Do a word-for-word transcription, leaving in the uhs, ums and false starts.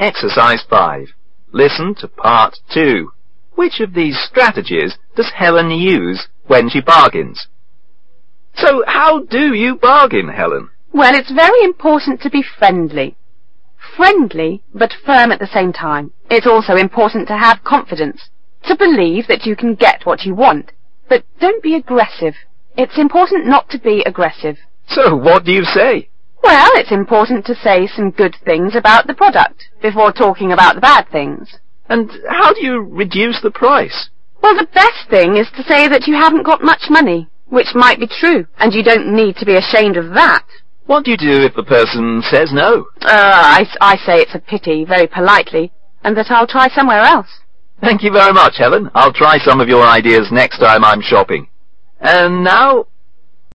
Exercise five. Listen to part two. Which of these strategies does Helen use when she bargains? So how do you bargain, Helen? Well, it's very important to be friendly. Friendly, but firm at the same time. It's also important to have confidence, to believe that you can get what you want. But don't be aggressive. It's important not to be aggressive. So what do you say? Well, it's important to say some good things about the product before talking about the bad things. And how do you reduce the price? Well, the best thing is to say that you haven't got much money, which might be true, and you don't need to be ashamed of that. What do you do if the person says no? Uh, I, I say it's a pity, very politely, and that I'll try somewhere else. Thank you very much, Helen. I'll try some of your ideas next time I'm shopping. And now,